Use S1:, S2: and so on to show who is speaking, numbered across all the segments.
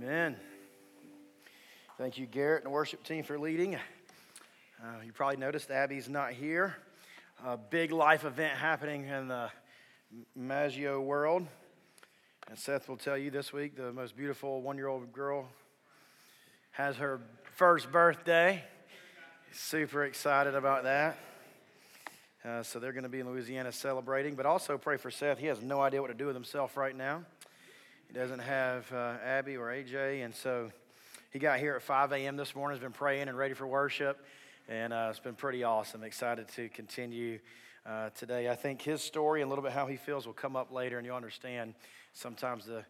S1: Amen. Thank you, Garrett and the worship team for leading. You probably noticed Abby's not here. A big life event happening in the Maggio world. And Seth will tell you this week the most beautiful one-year-old girl has her first birthday. He's super excited about that. So they're going to be in Louisiana celebrating. But also pray for Seth. He has no idea what to do with himself right now. He doesn't have Abby or AJ, and so he got here at 5 a.m. this morning, has been praying and ready for worship, and it's been pretty awesome. Excited to continue today. I think his story and a little bit how he feels will come up later, and you'll understand sometimes the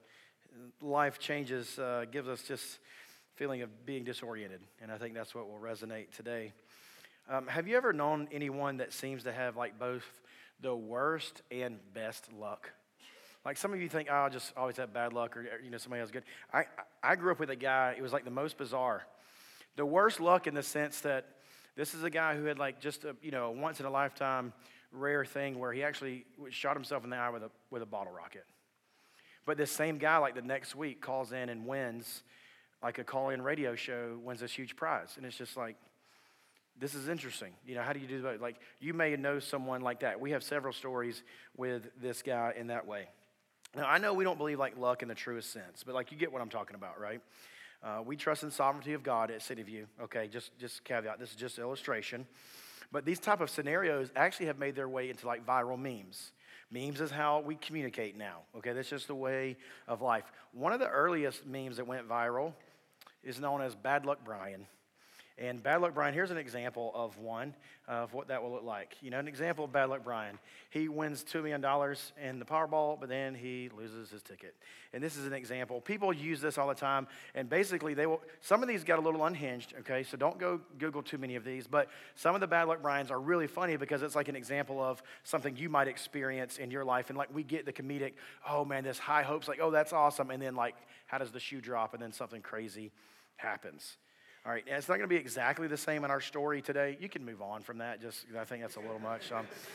S1: life changes gives us just feeling of being disoriented, and I think that's what will resonate today. Have you ever known anyone that seems to have like both the worst and best luck? Like some of you think, oh, I just always have bad luck, or somebody else good. I grew up with a guy. It was like the most bizarre. The worst luck in the sense that this is a guy who had like just a once in a lifetime rare thing where he actually shot himself in the eye with a bottle rocket. But this same guy, like the next week, calls in and wins like a call-in radio show, wins this huge prize, and it's just like, this is interesting. How do you do that? Like you may know someone like that. We have several stories with this guy in that way. Now, I know we don't believe like luck in the truest sense, but like you get what I'm talking about, right? We trust in the sovereignty of God at City View. Okay, just caveat, this is just illustration. But these type of scenarios actually have made their way into like viral memes. Memes is how we communicate now, okay? That's just the way of life. One of the earliest memes that went viral is known as Bad Luck Brian. And Bad Luck Brian, here's an example of one of what that will look like. An example of Bad Luck Brian. He wins $2 million in the Powerball, but then he loses his ticket. And this is an example. People use this all the time, and basically some of these got a little unhinged, okay? So don't go Google too many of these, but some of the Bad Luck Brians are really funny because it's like an example of something you might experience in your life. And like we get the comedic, oh man, this high hopes, like, oh, that's awesome. And then like, how does the shoe drop? And then something crazy happens. All right, it's not going to be exactly the same in our story today. You can move on from that, just I think that's a little much.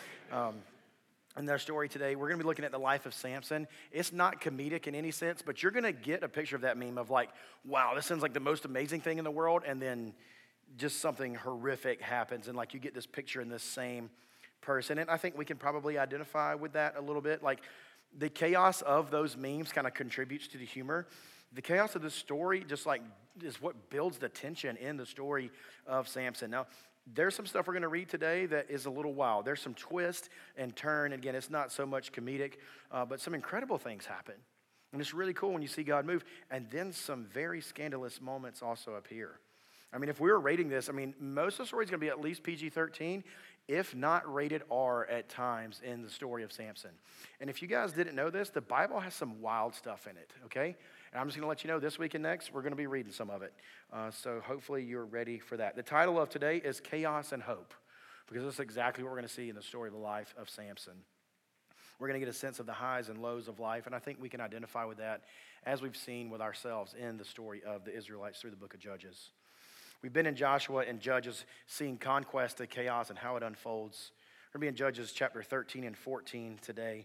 S1: In their story today, we're going to be looking at the life of Samson. It's not comedic in any sense, but you're going to get a picture of that meme of like, wow, this sounds like the most amazing thing in the world, and then just something horrific happens, and like you get this picture in this same person. And I think we can probably identify with that a little bit. Like the chaos of those memes kind of contributes to the humor. The chaos of the story just like is what builds the tension in the story of Samson. Now, there's some stuff we're going to read today that is a little wild. There's some twist and turn. Again, it's not so much comedic, but some incredible things happen. And it's really cool when you see God move. And then some very scandalous moments also appear. I mean, if we were rating this, most of the story is going to be at least PG-13, if not rated R at times in the story of Samson. And if you guys didn't know this, the Bible has some wild stuff in it, okay? And I'm just going to let you know this week and next, we're going to be reading some of it. So hopefully you're ready for that. The title of today is Chaos and Hope, because that's exactly what we're going to see in the story of the life of Samson. We're going to get a sense of the highs and lows of life, and I think we can identify with that as we've seen with ourselves in the story of the Israelites through the book of Judges. We've been in Joshua and Judges, seeing conquest and chaos and how it unfolds. We're going to be in Judges chapter 13 and 14 today.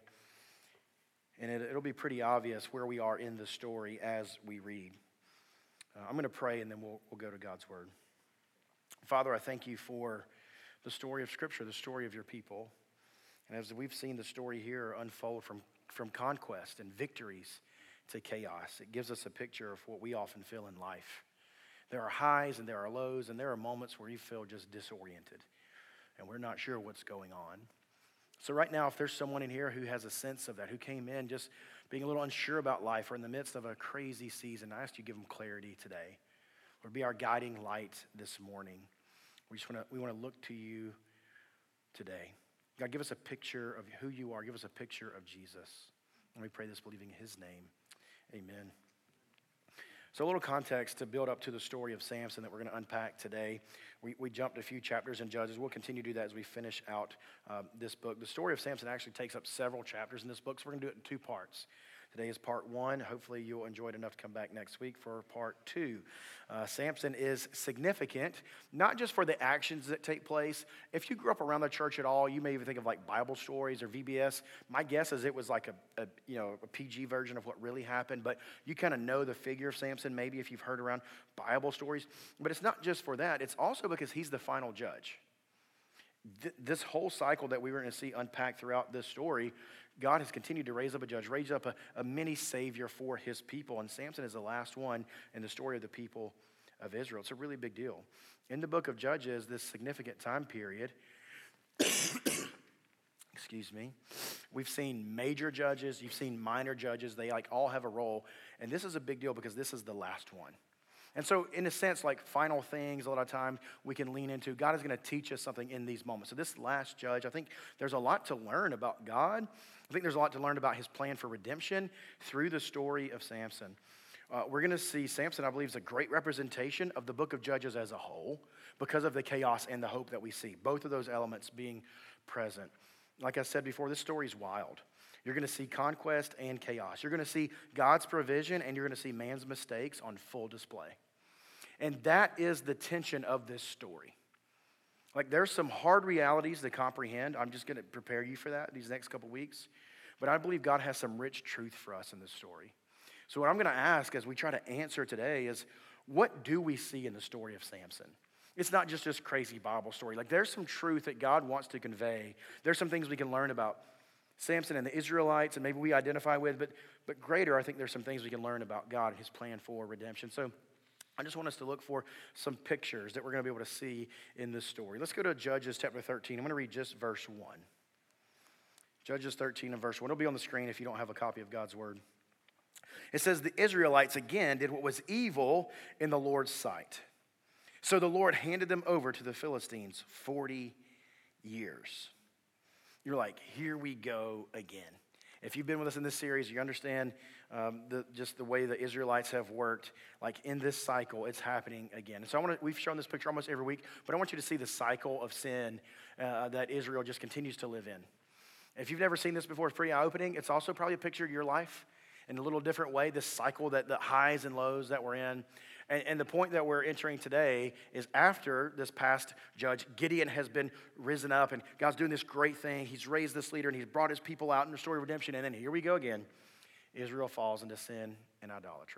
S1: And it'll be pretty obvious where we are in the story as we read. I'm going to pray, and then we'll go to God's word. Father, I thank you for the story of Scripture, the story of your people. And as we've seen the story here unfold from conquest and victories to chaos, it gives us a picture of what we often feel in life. There are highs and there are lows, and there are moments where you feel just disoriented, and we're not sure what's going on. So right now, if there's someone in here who has a sense of that, who came in just being a little unsure about life or in the midst of a crazy season, I ask you to give them clarity today. Lord, be our guiding light this morning. We want to look to you today. God, give us a picture of who you are. Give us a picture of Jesus. And we pray this believing in his name. Amen. So a little context to build up to the story of Samson that we're going to unpack today. We jumped a few chapters in Judges. We'll continue to do that as we finish out this book. The story of Samson actually takes up several chapters in this book, so we're going to do it in two parts. Today is part 1. Hopefully you'll enjoy it enough to come back next week for part 2. Samson is significant, not just for the actions that take place. If you grew up around the church at all, you may even think of like Bible stories or VBS. My guess is it was like a PG version of what really happened, but you kind of know the figure of Samson maybe if you've heard around Bible stories. But it's not just for that. It's also because he's the final judge. This whole cycle that we were going to see unpacked throughout this story, God has continued to raise up a judge, raise up a mini savior for his people. And Samson is the last one in the story of the people of Israel. It's a really big deal. In the book of Judges, this significant time period, excuse me, we've seen major judges, you've seen minor judges. They like all have a role. And this is a big deal because this is the last one. And so in a sense, like final things, a lot of times we can lean into, God is going to teach us something in these moments. So this last judge, I think there's a lot to learn about God. I think there's a lot to learn about his plan for redemption through the story of Samson. We're going to see Samson, I believe, is a great representation of the book of Judges as a whole because of the chaos and the hope that we see, both of those elements being present. Like I said before, this story is wild. You're going to see conquest and chaos. You're going to see God's provision, and you're going to see man's mistakes on full display. And that is the tension of this story. Like there's some hard realities to comprehend. I'm just going to prepare you for that these next couple weeks. But I believe God has some rich truth for us in this story. So what I'm going to ask as we try to answer today is, what do we see in the story of Samson? It's not just this crazy Bible story. Like there's some truth that God wants to convey. There's some things we can learn about Samson and the Israelites and maybe we identify with. But greater, I think there's some things we can learn about God and his plan for redemption. So I just want us to look for some pictures that we're going to be able to see in this story. Let's go to Judges chapter 13. I'm going to read just verse 1. Judges 13 and verse 1. It'll be on the screen if you don't have a copy of God's word. It says, the Israelites again did what was evil in the Lord's sight. So the Lord handed them over to the Philistines 40 years. You're like, here we go again. If you've been with us in this series, you understand just the way the Israelites have worked. Like in this cycle, it's happening again. And so we've shown this picture almost every week, but I want you to see the cycle of sin that Israel just continues to live in. If you've never seen this before, it's pretty eye-opening. It's also probably a picture of your life in a little different way, this cycle, that the highs and lows that we're in. And the point that we're entering today is after this past judge, Gideon has been risen up, and God's doing this great thing. He's raised this leader, and he's brought his people out in the story of redemption. And then here we go again. Israel falls into sin and idolatry.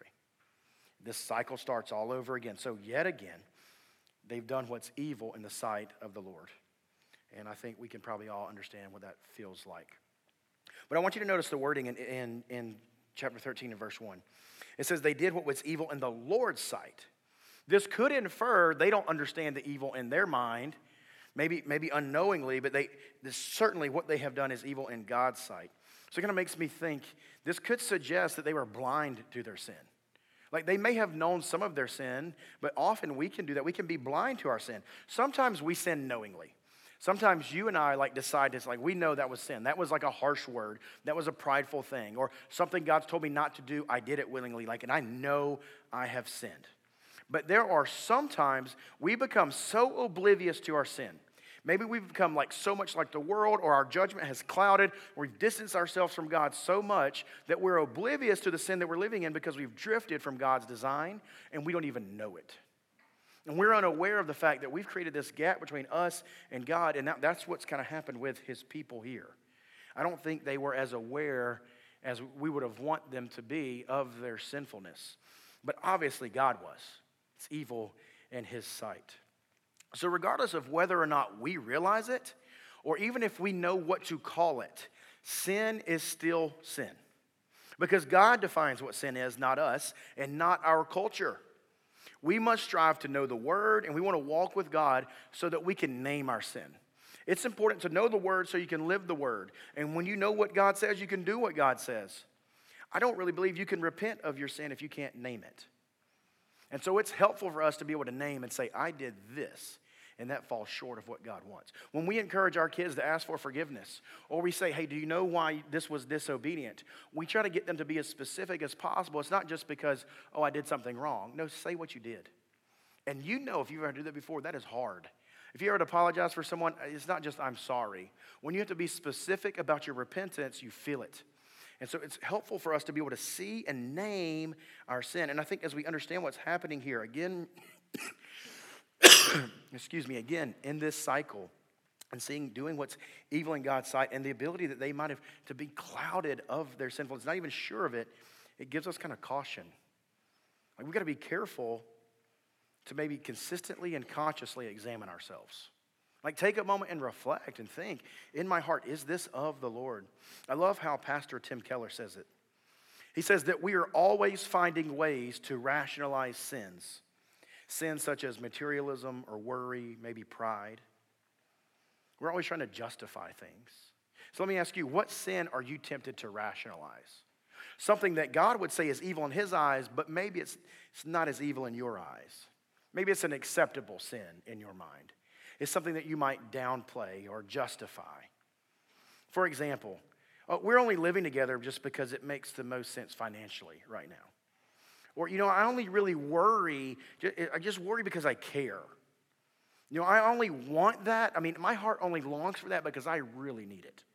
S1: This cycle starts all over again. So yet again, they've done what's evil in the sight of the Lord. And I think we can probably all understand what that feels like. But I want you to notice the wording in chapter 13 and verse 1. It says they did what was evil in the Lord's sight. This could infer they don't understand the evil in their mind, maybe unknowingly, but this certainly what they have done is evil in God's sight. So it kind of makes me think this could suggest that they were blind to their sin. Like they may have known some of their sin, but often we can do that. We can be blind to our sin. Sometimes we sin knowingly. Sometimes you and I decide it's like we know that was sin. That was like a harsh word. That was a prideful thing. Or something God's told me not to do, I did it willingly. And I know I have sinned. But there are sometimes we become so oblivious to our sin. Maybe we've become so much like the world, or our judgment has clouded. We've distanced ourselves from God so much that we're oblivious to the sin that we're living in because we've drifted from God's design and we don't even know it. And we're unaware of the fact that we've created this gap between us and God, and that's what's kind of happened with his people here. I don't think they were as aware as we would have want them to be of their sinfulness. But obviously God was. It's evil in his sight. So regardless of whether or not we realize it, or even if we know what to call it, sin is still sin. Because God defines what sin is, not us, and not our culture. We must strive to know the word, and we want to walk with God so that we can name our sin. It's important to know the word so you can live the word. And when you know what God says, you can do what God says. I don't really believe you can repent of your sin if you can't name it. And so it's helpful for us to be able to name and say, I did this, and that falls short of what God wants. When we encourage our kids to ask for forgiveness, or we say, hey, do you know why this was disobedient? We try to get them to be as specific as possible. It's not just because, oh, I did something wrong. No, say what you did. And you know, if you've ever done that before, that is hard. If you ever apologize for someone, it's not just I'm sorry. When you have to be specific about your repentance, you feel it. And so it's helpful for us to be able to see and name our sin. And I think as we understand what's happening here, again, again, in this cycle, and doing what's evil in God's sight, and the ability that they might have to be clouded of their sinfulness, not even sure of it, it gives us kind of caution. Like, we've got to be careful to maybe consistently and consciously examine ourselves. Like, take a moment and reflect and think, in my heart, is this of the Lord? I love how Pastor Tim Keller says it. He says that we are always finding ways to rationalize sins. Sins such as materialism or worry, maybe pride. We're always trying to justify things. So let me ask you, what sin are you tempted to rationalize? Something that God would say is evil in his eyes, but maybe it's not as evil in your eyes. Maybe it's an acceptable sin in your mind. It's something that you might downplay or justify. For example, we're only living together just because it makes the most sense financially right now. Or, I only really worry, I just worry because I care. I only want that. I mean, my heart only longs for that because I really need it.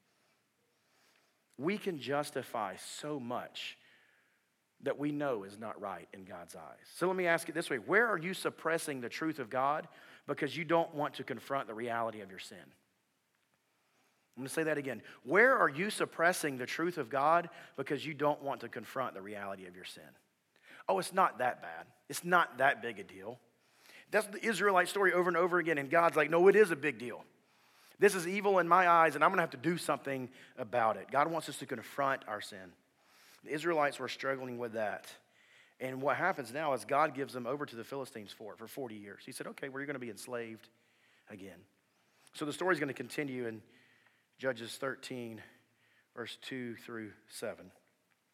S1: We can justify so much that we know is not right in God's eyes. So let me ask it this way. Where are you suppressing the truth of God because you don't want to confront the reality of your sin? I'm going to say that again. Where are you suppressing the truth of God because you don't want to confront the reality of your sin? Oh, it's not that bad. It's not that big a deal. That's the Israelite story over and over again, and God's like, no, it is a big deal. This is evil in my eyes, and I'm going to have to do something about it. God wants us to confront our sin. The Israelites were struggling with that. And what happens now is God gives them over to the Philistines for 40 years. He said, okay, well, you're going to be enslaved again. So the story is going to continue in Judges 13, verse 2 through 7. It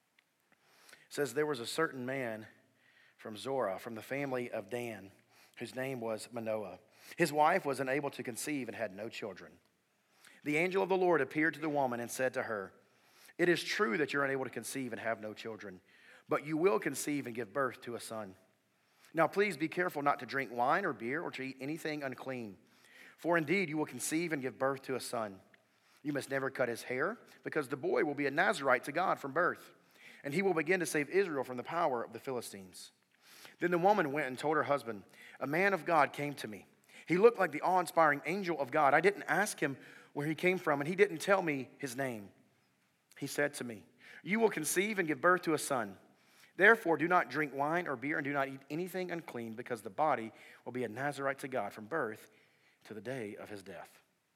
S1: says, there was a certain man from Zorah, from the family of Dan, whose name was Manoah. His wife was unable to conceive and had no children. The angel of the Lord appeared to the woman and said to her, it is true that you're unable to conceive and have no children, but you will conceive and give birth to a son. Now please be careful not to drink wine or beer or to eat anything unclean, for indeed you will conceive and give birth to a son. You must never cut his hair, because the boy will be a Nazirite to God from birth, and he will begin to save Israel from the power of the Philistines. Then the woman went and told her husband, a man of God came to me. He looked like the awe-inspiring angel of God. I didn't ask him where he came from, and he didn't tell me his name. He said to me, you will conceive and give birth to a son. Therefore, do not drink wine or beer and do not eat anything unclean, because the body will be a Nazirite to God from birth to the day of his death.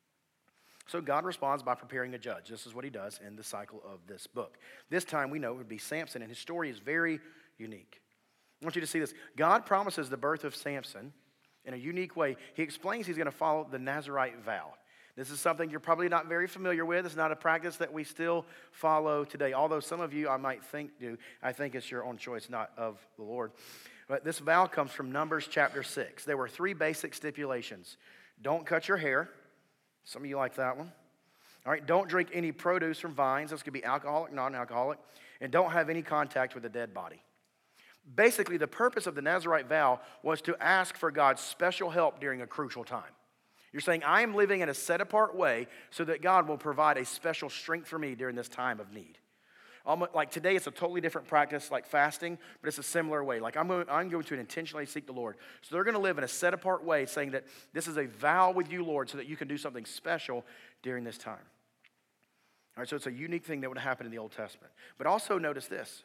S1: So God responds by preparing a judge. This is what he does in the cycle of this book. This time we know it would be Samson, and his story is very unique. I want you to see this. God promises the birth of Samson in a unique way. He explains he's going to follow the Nazirite vow. This is something you're probably not very familiar with. It's not a practice that we still follow today. Although some of you I might think do. I think it's your own choice, not of the Lord. But this vow comes from Numbers chapter 6. There were 3 basic stipulations. Don't cut your hair. Some of you like that one. All right, don't drink any produce from vines. This could be alcoholic, non-alcoholic. And don't have any contact with a dead body. Basically, the purpose of the Nazirite vow was to ask for God's special help during a crucial time. You're saying, I am living in a set-apart way so that God will provide a special strength for me during this time of need. Like today, it's a totally different practice, like fasting, but it's a similar way. Like I'm going to intentionally seek the Lord. So they're going to live in a set-apart way, saying that this is a vow with you, Lord, so that you can do something special during this time. All right, so it's a unique thing that would happen in the Old Testament. But also notice this.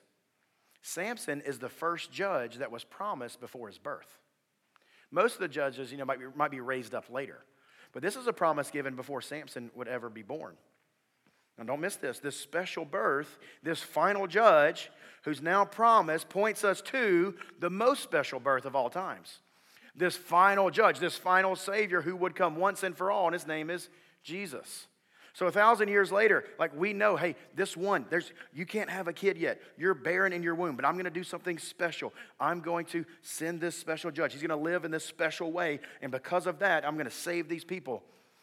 S1: Samson is the first judge that was promised before his birth. Most of the judges, might be raised up later. But this is a promise given before Samson would ever be born. Now don't miss this. This special birth, this final judge who's now promised, points us to the most special birth of all times. This final judge, this final Savior who would come once and for all, and his name is Jesus. So 1,000 years later, like we know, hey, this one, you can't have a kid yet. You're barren in your womb, but I'm going to do something special. I'm going to send this special judge. He's going to live in this special way, and because of that, I'm going to save these people.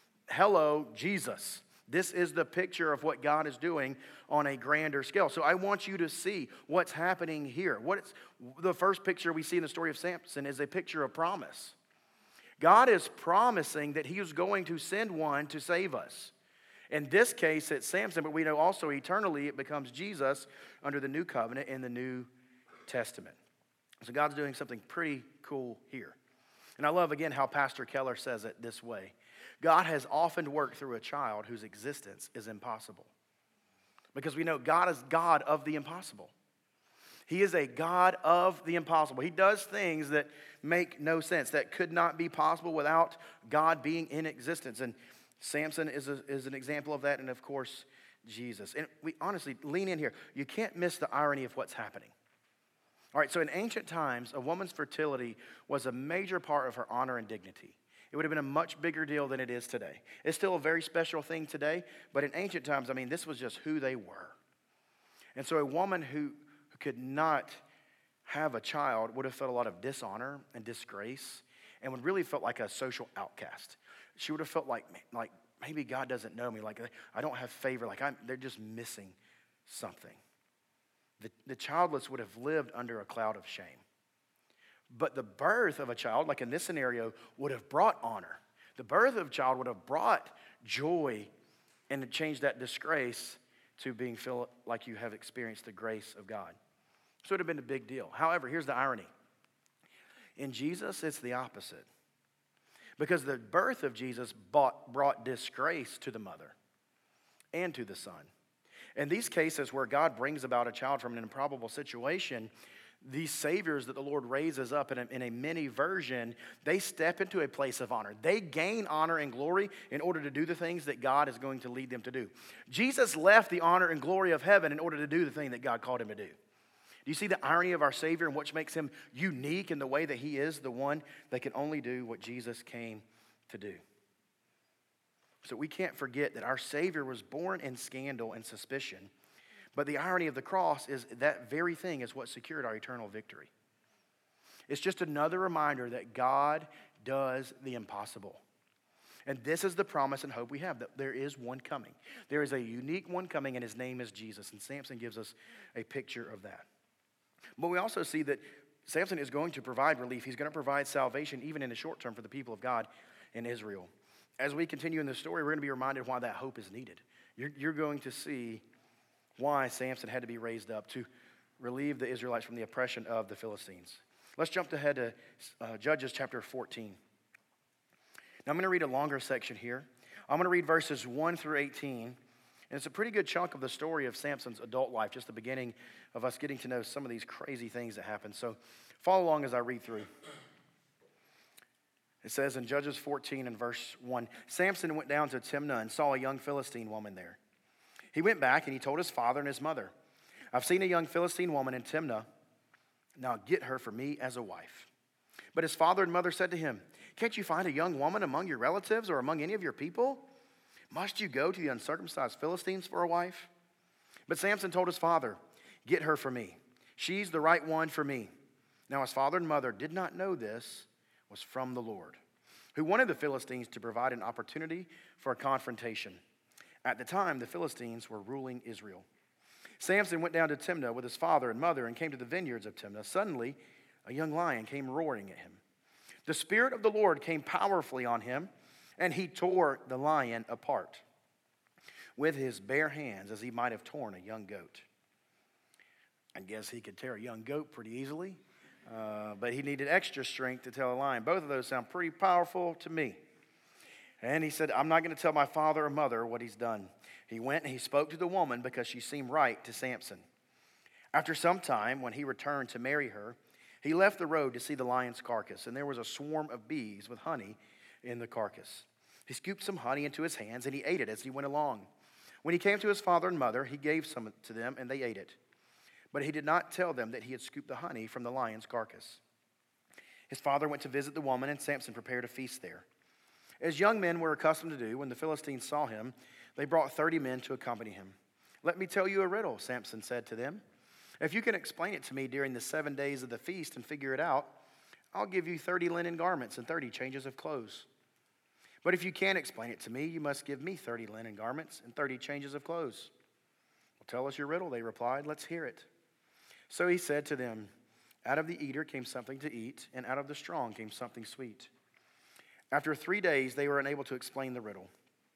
S1: Hello, Jesus. This is the picture of what God is doing on a grander scale. So I want you to see what's happening here. The first picture we see in the story of Samson is a picture of promise. God is promising that he is going to send one to save us. In this case, it's Samson, but we know also eternally it becomes Jesus under the new covenant in the New Testament. So God's doing something pretty cool here. And I love, again, how Pastor Keller says it this way. God has often worked through a child whose existence is impossible. Because we know God is God of the impossible. He is a God of the impossible. He does things that make no sense, that could not be possible without God being in existence. And Samson is an example of that, and of course, Jesus. And we honestly, lean in here. You can't miss the irony of what's happening. All right, so in ancient times, a woman's fertility was a major part of her honor and dignity. It would have been a much bigger deal than it is today. It's still a very special thing today, but in ancient times, I mean, this was just who they were. And so a woman who could not have a child would have felt a lot of dishonor and disgrace and would really felt like a social outcast. She would have felt like maybe God doesn't know me, like I don't have favor, like they're just missing something. The childless would have lived under a cloud of shame. But the birth of a child, like in this scenario, would have brought honor. The birth of a child would have brought joy and changed that disgrace to being feel like you have experienced the grace of God. So it would have been a big deal. However, here's the irony. In Jesus, it's the opposite. Because the birth of Jesus brought disgrace to the mother and to the son. In these cases where God brings about a child from an improbable situation, these saviors that the Lord raises up in a mini version, they step into a place of honor. They gain honor and glory in order to do the things that God is going to lead them to do. Jesus left the honor and glory of heaven in order to do the thing that God called him to do. Do you see the irony of our Savior and what makes him unique in the way that he is the one that can only do what Jesus came to do? So we can't forget that our Savior was born in scandal and suspicion. But the irony of the cross is that very thing is what secured our eternal victory. It's just another reminder that God does the impossible. And this is the promise and hope we have, that there is one coming. There is a unique one coming, and his name is Jesus. And Samson gives us a picture of that. But we also see that Samson is going to provide relief. He's going to provide salvation even in the short term for the people of God in Israel. As we continue in the story, we're going to be reminded why that hope is needed. You're going to see why Samson had to be raised up to relieve the Israelites from the oppression of the Philistines. Let's jump ahead to Judges chapter 14. Now I'm going to read a longer section here. I'm going to read verses 1 through 18. And it's a pretty good chunk of the story of Samson's adult life, just the beginning of us getting to know some of these crazy things that happened. So follow along as I read through. It says in Judges 14 and verse 1, Samson went down to Timnah and saw a young Philistine woman there. He went back and he told his father and his mother, I've seen a young Philistine woman in Timnah. Now get her for me as a wife. But his father and mother said to him, can't you find a young woman among your relatives or among any of your people? Must you go to the uncircumcised Philistines for a wife? But Samson told his father, get her for me. She's the right one for me. Now his father and mother did not know this was from the Lord, who wanted the Philistines to provide an opportunity for a confrontation. At the time, the Philistines were ruling Israel. Samson went down to Timnah with his father and mother and came to the vineyards of Timnah. Suddenly, a young lion came roaring at him. The Spirit of the Lord came powerfully on him, and he tore the lion apart with his bare hands as he might have torn a young goat. I guess he could tear a young goat pretty easily, but he needed extra strength to tell a lion. Both of those sound pretty powerful to me. And he said, I'm not going to tell my father or mother what he's done. He went and he spoke to the woman because she seemed right to Samson. After some time, when he returned to marry her, he left the road to see the lion's carcass, and there was a swarm of bees with honey in the carcass. He scooped some honey into his hands, and he ate it as he went along. When he came to his father and mother, he gave some to them, and they ate it. But he did not tell them that he had scooped the honey from the lion's carcass. His father went to visit the woman, and Samson prepared a feast there. As young men were accustomed to do, when the Philistines saw him, they brought 30 men to accompany him. Let me tell you a riddle, Samson said to them. If you can explain it to me during the 7 days of the feast and figure it out, I'll give you 30 linen garments and 30 changes of clothes. But if you can't explain it to me, you must give me 30 linen garments and 30 changes of clothes. Well, tell us your riddle, they replied. Let's hear it. So he said to them, out of the eater came something to eat, and out of the strong came something sweet. After 3 days, they were unable to explain the riddle.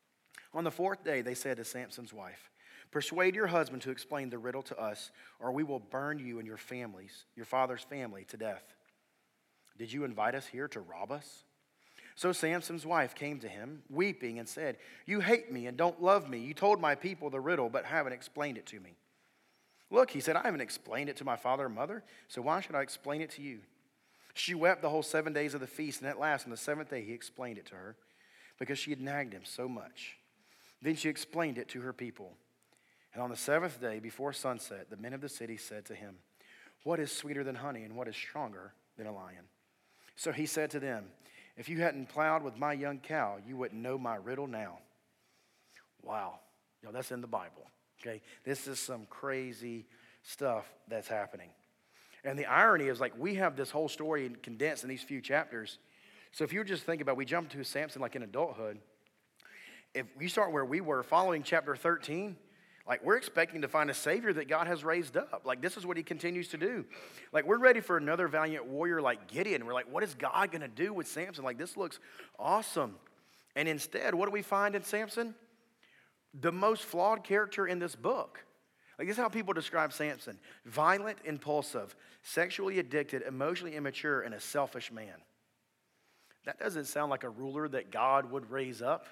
S1: On the fourth day, they said to Samson's wife, "Persuade your husband to explain the riddle to us, or we will burn you and your father's family, to death. Did you invite us here to rob us?" So Samson's wife came to him, weeping, and said, "You hate me and don't love me. You told my people the riddle, but haven't explained it to me." "Look," he said, "I haven't explained it to my father and mother, so why should I explain it to you?" She wept the whole 7 days of the feast, and at last, on the seventh day, he explained it to her, because she had nagged him so much. Then she explained it to her people. And on the seventh day, before sunset, the men of the city said to him, "What is sweeter than honey, and what is stronger than a lion?" So he said to them, "If you hadn't plowed with my young cow, you wouldn't know my riddle now." Wow. That's in the Bible. Okay? This is some crazy stuff that's happening. And the irony is, we have this whole story condensed in these few chapters. So if you just think about it, we jump to Samson in adulthood. If we start where we were following chapter 13, we're expecting to find a Savior that God has raised up. This is what he continues to do. We're ready for another valiant warrior like Gideon. We're what is God going to do with Samson? This looks awesome. And instead, what do we find in Samson? The most flawed character in this book. This is how people describe Samson: violent, impulsive, sexually addicted, emotionally immature, and a selfish man. That doesn't sound like a ruler that God would raise up.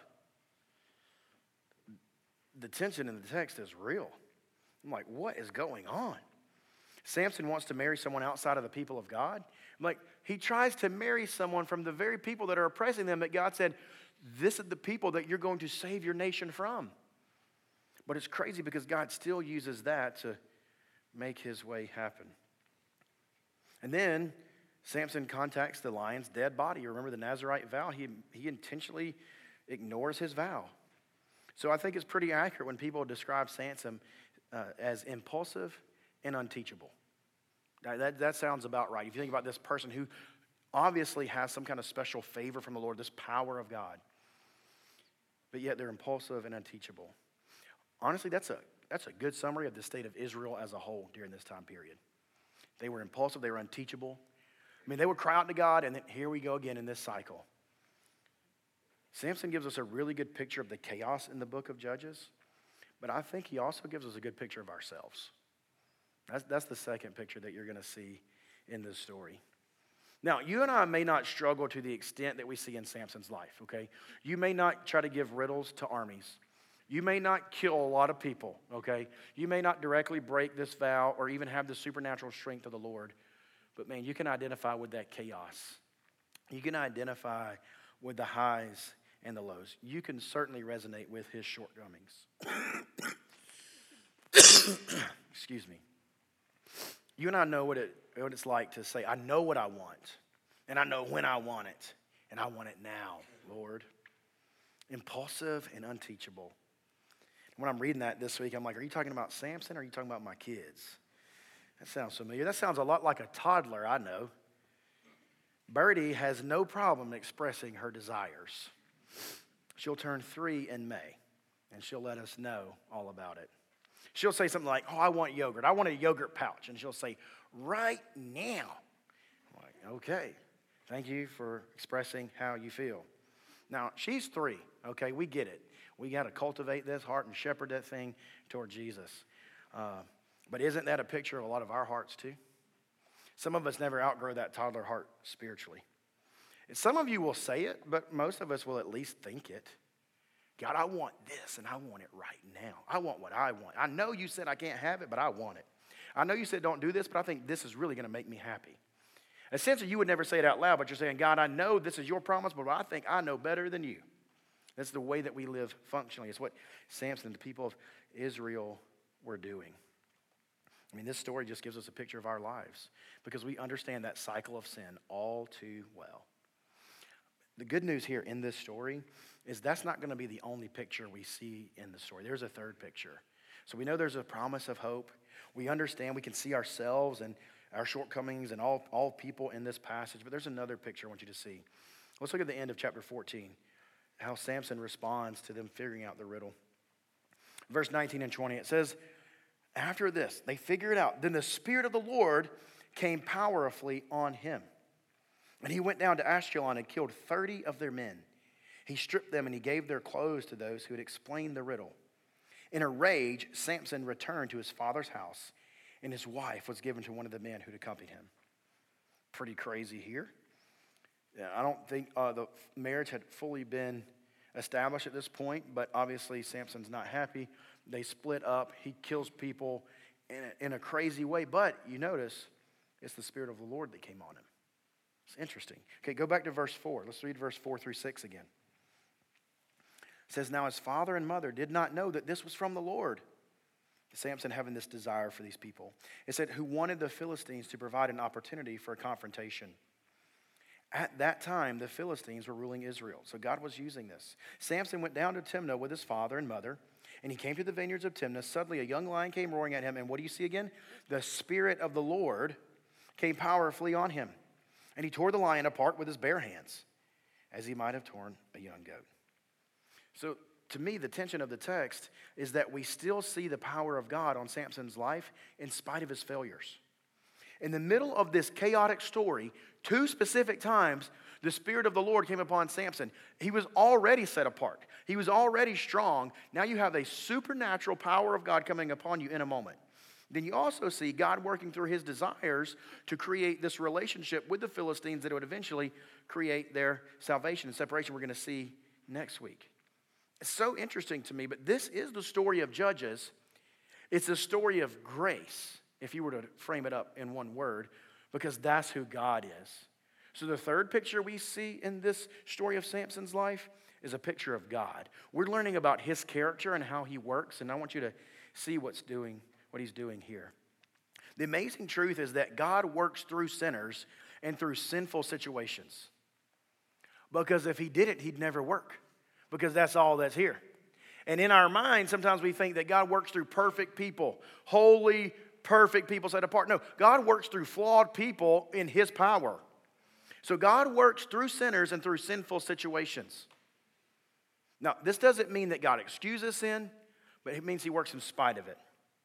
S1: The tension in the text is real. I'm what is going on? Samson wants to marry someone outside of the people of God. He tries to marry someone from the very people that are oppressing them that God said, this is the people that you're going to save your nation from. But it's crazy because God still uses that to make his way happen. And then Samson contacts the lion's dead body. Remember the Nazirite vow? He intentionally ignores his vow. So I think it's pretty accurate when people describe Samson as impulsive and unteachable. That sounds about right. If you think about this person who obviously has some kind of special favor from the Lord, this power of God, but yet they're impulsive and unteachable. Honestly, that's a good summary of the state of Israel as a whole during this time period. They were impulsive, they were unteachable. They would cry out to God, and then here we go again in this cycle. Samson gives us a really good picture of the chaos in the book of Judges, but I think he also gives us a good picture of ourselves. That's the second picture that you're going to see in this story. Now, you and I may not struggle to the extent that we see in Samson's life, okay? You may not try to give riddles to armies. You may not kill a lot of people, okay? You may not directly break this vow or even have the supernatural strength of the Lord. But man, you can identify with that chaos. You can identify with the highs and the lows. You can certainly resonate with his shortcomings. Excuse me. You and I know what it's like to say, I know what I want, and I know when I want it, and I want it now, Lord. Impulsive and unteachable. When I'm reading that this week, I'm are you talking about Samson or are you talking about my kids? That sounds familiar. That sounds a lot like a toddler I know. Birdie has no problem expressing her desires. She'll turn 3 in May, and she'll let us know all about it. She'll say something like, I want yogurt. I want a yogurt pouch. And she'll say, right now. I'm okay. Thank you for expressing how you feel. Now, she's 3, okay? We get it. We got to cultivate this heart and shepherd that thing toward Jesus. But isn't that a picture of a lot of our hearts too? Some of us never outgrow that toddler heart spiritually. And some of you will say it, but most of us will at least think it. God, I want this, and I want it right now. I want what I want. I know you said I can't have it, but I want it. I know you said don't do this, but I think this is really going to make me happy. Essentially, you would never say it out loud, but you're saying, God, I know this is your promise, but I think I know better than you. That's the way that we live functionally. It's what Samson and the people of Israel were doing. This story just gives us a picture of our lives because we understand that cycle of sin all too well. The good news here in this story is that's not going to be the only picture we see in the story. There's a third picture. So we know there's a promise of hope. We understand we can see ourselves and our shortcomings and all people in this passage, but there's another picture I want you to see. Let's look at the end of chapter 14. How Samson responds to them figuring out the riddle. Verse 19 and 20, it says, after this, they figure it out. Then the Spirit of the Lord came powerfully on him. And he went down to Ashkelon and killed 30 of their men. He stripped them and he gave their clothes to those who had explained the riddle. In a rage, Samson returned to his father's house, and his wife was given to one of the men who'd accompanied him. Pretty crazy here. I don't think the marriage had fully been established at this point, but obviously Samson's not happy. They split up. He kills people in a crazy way, but you notice it's the Spirit of the Lord that came on him. It's interesting. Okay, go back to verse 4. Let's read verse 4 through 6 again. It says, now his father and mother did not know that this was from the Lord. Samson having this desire for these people. It said, who wanted the Philistines to provide an opportunity for a confrontation. At that time, the Philistines were ruling Israel. So God was using this. Samson went down to Timnah with his father and mother, and he came to the vineyards of Timnah. Suddenly, a young lion came roaring at him, and what do you see again? The Spirit of the Lord came powerfully on him, and he tore the lion apart with his bare hands, as he might have torn a young goat. So, to me, the tension of the text is that we still see the power of God on Samson's life in spite of his failures. In the middle of this chaotic story, 2 specific times, the Spirit of the Lord came upon Samson. He was already set apart. He was already strong. Now you have a supernatural power of God coming upon you in a moment. Then you also see God working through his desires to create this relationship with the Philistines that would eventually create their salvation and separation we're going to see next week. It's so interesting to me, but this is the story of Judges. It's a story of grace, if you were to frame it up in one word, because that's who God is. So the third picture we see in this story of Samson's life is a picture of God. We're learning about his character and how he works, and I want you to see what he's doing here. The amazing truth is that God works through sinners and through sinful situations. Because if he didn't, he'd never work. Because that's all that's here. And in our mind, sometimes we think that God works through perfect people, holy, perfect people set apart. No, God works through flawed people in his power. So God works through sinners and through sinful situations. Now, this doesn't mean that God excuses sin, but it means he works in spite of it.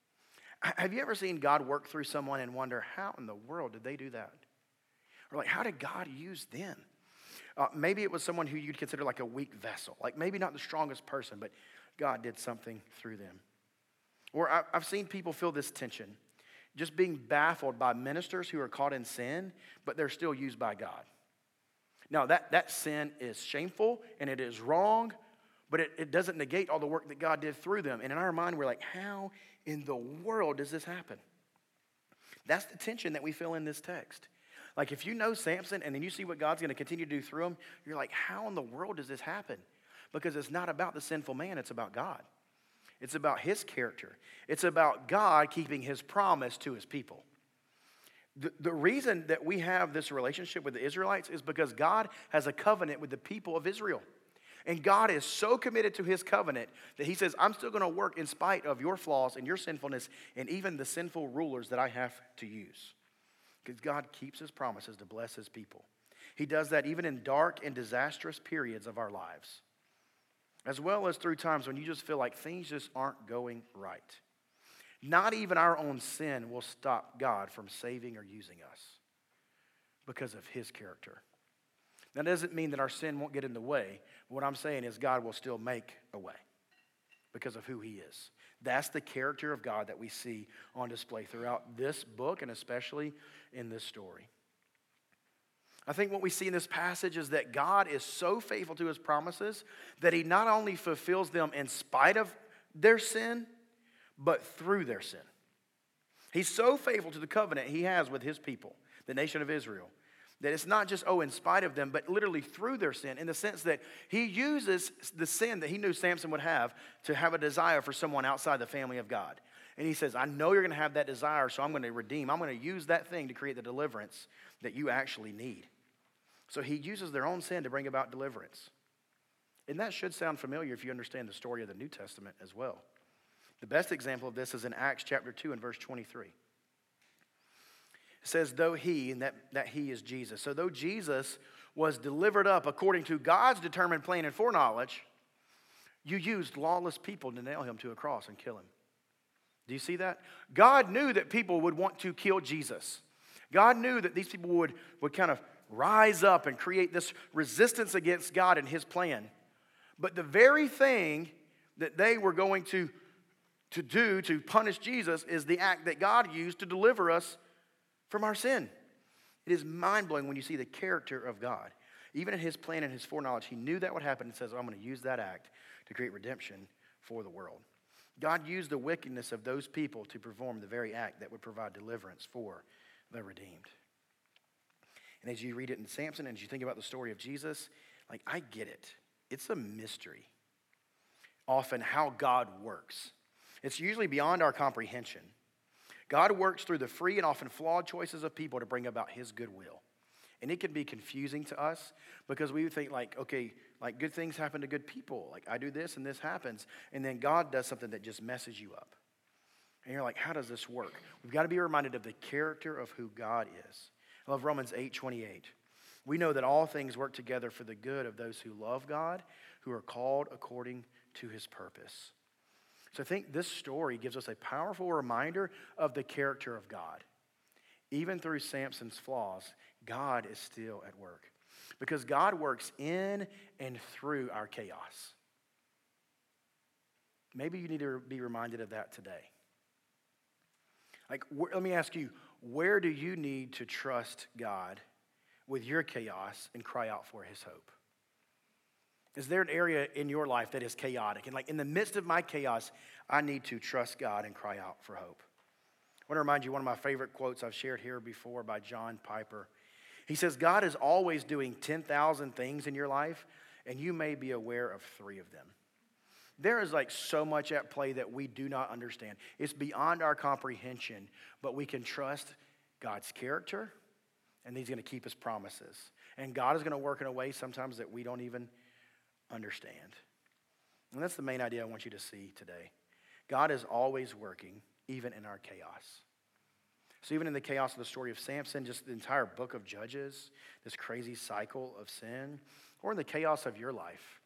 S1: Have you ever seen God work through someone and wonder, how in the world did they do that? Or like, how did God use them? Maybe it was someone who you'd consider like a weak vessel. Like maybe not the strongest person, but God did something through them. Or I've seen people feel this tension. Just being baffled by ministers who are caught in sin, but they're still used by God. Now that sin is shameful and it is wrong, but it doesn't negate all the work that God did through them. And in our mind, we're like, how in the world does this happen? That's the tension that we feel in this text. Like if you know Samson and then you see what God's going to continue to do through him, you're like, how in the world does this happen? Because it's not about the sinful man, it's about God. It's about his character. It's about God keeping his promise to his people. The reason that we have this relationship with the Israelites is because God has a covenant with the people of Israel. And God is so committed to his covenant that he says, I'm still going to work in spite of your flaws and your sinfulness and even the sinful rulers that I have to use. Because God keeps his promises to bless his people. He does that even in dark and disastrous periods of our lives. As well as through times when you just feel like things just aren't going right. Not even our own sin will stop God from saving or using us because of his character. That doesn't mean that our sin won't get in the way. What I'm saying is God will still make a way because of who he is. That's the character of God that we see on display throughout this book and especially in this story. I think what we see in this passage is that God is so faithful to his promises that he not only fulfills them in spite of their sin, but through their sin. He's so faithful to the covenant he has with his people, the nation of Israel, that it's not just, in spite of them, but literally through their sin, in the sense that he uses the sin that he knew Samson would have to have a desire for someone outside the family of God. And he says, I know you're going to have that desire, so I'm going to redeem. I'm going to use that thing to create the deliverance that you actually need. So he uses their own sin to bring about deliverance. And that should sound familiar if you understand the story of the New Testament as well. The best example of this is in Acts chapter 2 and verse 23. It says, though he, and that he is Jesus. So though Jesus was delivered up according to God's determined plan and foreknowledge, you used lawless people to nail him to a cross and kill him. Do you see that? God knew that people would want to kill Jesus. God knew that these people would kind of rise up and create this resistance against God and his plan. But the very thing that they were going to do to punish Jesus is the act that God used to deliver us from our sin. It is mind-blowing when you see the character of God. Even in his plan and his foreknowledge, he knew that would happen and says, I'm going to use that act to create redemption for the world. God used the wickedness of those people to perform the very act that would provide deliverance for the redeemed. And as you read it in Samson and as you think about the story of Jesus, like, I get it. It's a mystery, often, how God works. It's usually beyond our comprehension. God works through the free and often flawed choices of people to bring about his good will. And it can be confusing to us because we would think like, okay, like good things happen to good people. Like I do this and this happens. And then God does something that just messes you up. And you're like, how does this work? We've got to be reminded of the character of who God is. I love Romans 8:28. We know that all things work together for the good of those who love God, who are called according to his purpose. So I think this story gives us a powerful reminder of the character of God. Even through Samson's flaws, God is still at work. Because God works in and through our chaos. Maybe you need to be reminded of that today. Like, let me ask you, where do you need to trust God with your chaos and cry out for his hope? Is there an area in your life that is chaotic? And like in the midst of my chaos, I need to trust God and cry out for hope. I want to remind you one of my favorite quotes I've shared here before by John Piper. He says, God is always doing 10,000 things in your life, and you may be aware of 3 of them. There is like so much at play that we do not understand. It's beyond our comprehension, but we can trust God's character, and he's going to keep his promises. And God is going to work in a way sometimes that we don't even understand. And that's the main idea I want you to see today. God is always working, even in our chaos. So even in the chaos of the story of Samson, just the entire book of Judges, this crazy cycle of sin, or in the chaos of your life.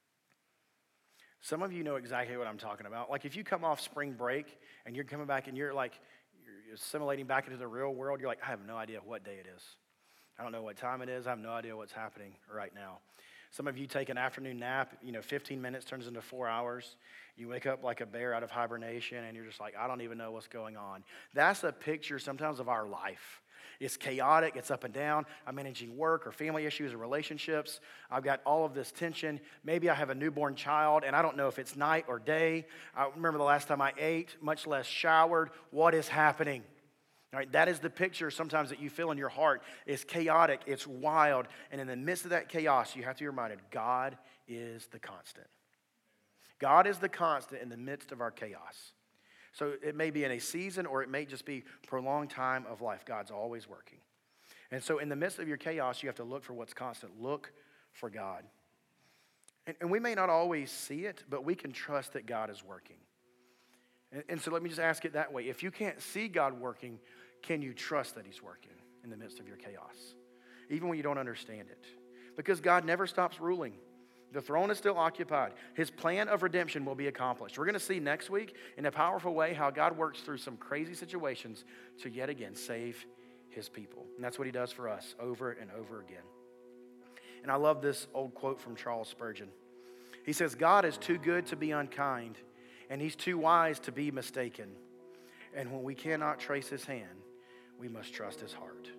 S1: Some of you know exactly what I'm talking about. Like if you come off spring break and you're coming back and you're assimilating back into the real world, you're like, I have no idea what day it is. I don't know what time it is. I have no idea what's happening right now. Some of you take an afternoon nap, 15 minutes turns into 4 hours. You wake up like a bear out of hibernation and you're just like, I don't even know what's going on. That's a picture sometimes of our life. It's chaotic, it's up and down. I'm managing work or family issues or relationships. I've got all of this tension. Maybe I have a newborn child and I don't know if it's night or day. I remember the last time I ate, much less showered. What is happening? All right, that is the picture sometimes that you feel in your heart. It's chaotic, it's wild, and in the midst of that chaos, you have to be reminded, God is the constant. God is the constant in the midst of our chaos. So it may be in a season or it may just be a prolonged time of life. God's always working. And so in the midst of your chaos, you have to look for what's constant. Look for God. And we may not always see it, but we can trust that God is working. And so let me just ask it that way. If you can't see God working, can you trust that he's working in the midst of your chaos? Even when you don't understand it. Because God never stops ruling. The throne is still occupied. His plan of redemption will be accomplished. We're going to see next week in a powerful way how God works through some crazy situations to yet again save his people. And that's what he does for us over and over again. And I love this old quote from Charles Spurgeon. He says, God is too good to be unkind, and he's too wise to be mistaken. And when we cannot trace his hand, we must trust his heart.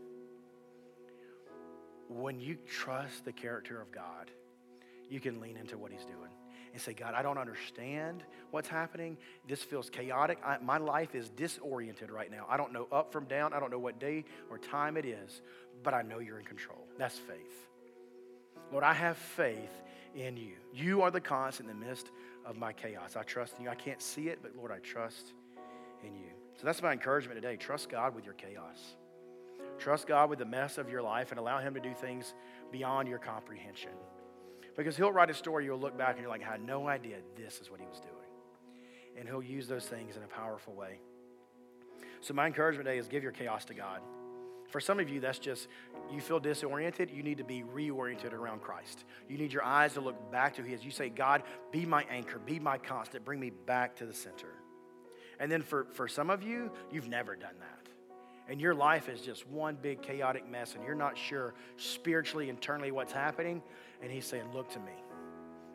S1: When you trust the character of God, you can lean into what he's doing and say, God, I don't understand what's happening. This feels chaotic. My life is disoriented right now. I don't know up from down. I don't know what day or time it is, but I know you're in control. That's faith. Lord, I have faith in you. You are the constant in the midst of my chaos. I trust in you. I can't see it, but Lord, I trust in you. So that's my encouragement today. Trust God with your chaos. Trust God with the mess of your life and allow him to do things beyond your comprehension. Because he'll write a story, you'll look back and you're like, I had no idea this is what he was doing. And he'll use those things in a powerful way. So my encouragement today is give your chaos to God. For some of you, that's just, you feel disoriented, you need to be reoriented around Christ. You need your eyes to look back to his. You say, God, be my anchor, be my constant, bring me back to the center. And then for some of you, you've never done that. And your life is just one big chaotic mess and you're not sure spiritually, internally what's happening. And he's saying, look to me.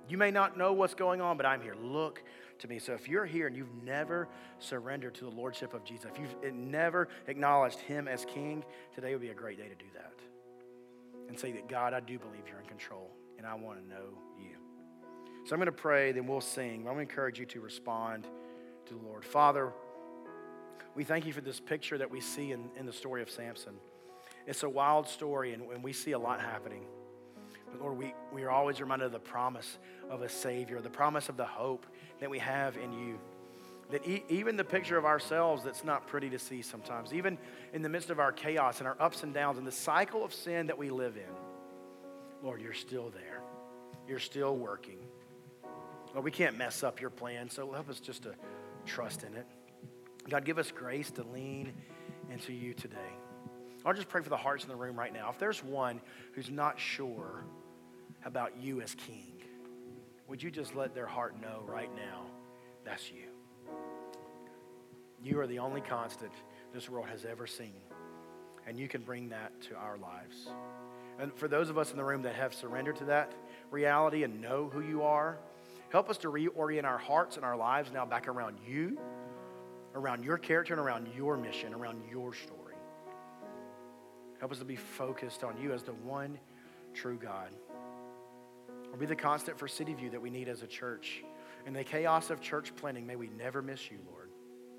S1: You may not know what's going on, but I'm here. Look to me. So if you're here and you've never surrendered to the lordship of Jesus, if you've never acknowledged him as king, today would be a great day to do that. And say that, God, I do believe you're in control, and I want to know you. So I'm going to pray, then we'll sing. I'm going to encourage you to respond to the Lord. Father, we thank you for this picture that we see in the story of Samson. It's a wild story, and we see a lot happening. But Lord, we are always reminded of the promise of a Savior, the promise of the hope that we have in you. That even the picture of ourselves that's not pretty to see sometimes, even in the midst of our chaos and our ups and downs and the cycle of sin that we live in, Lord, you're still there. You're still working. Lord, we can't mess up your plan, so help us just to trust in it. God, give us grace to lean into you today. I'll just pray for the hearts in the room right now. If there's one who's not sure about you as king, would you just let their heart know right now that's you? You are the only constant this world has ever seen, and you can bring that to our lives. And for those of us in the room that have surrendered to that reality and know who you are, help us to reorient our hearts and our lives now back around you, around your character, and around your mission, around your story. Help us to be focused on you as the one true God. Or be the constant for City View that we need as a church. In the chaos of church planning, may we never miss you, Lord.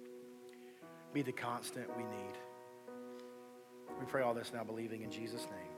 S1: Be the constant we need. We pray all this now believing in Jesus' name.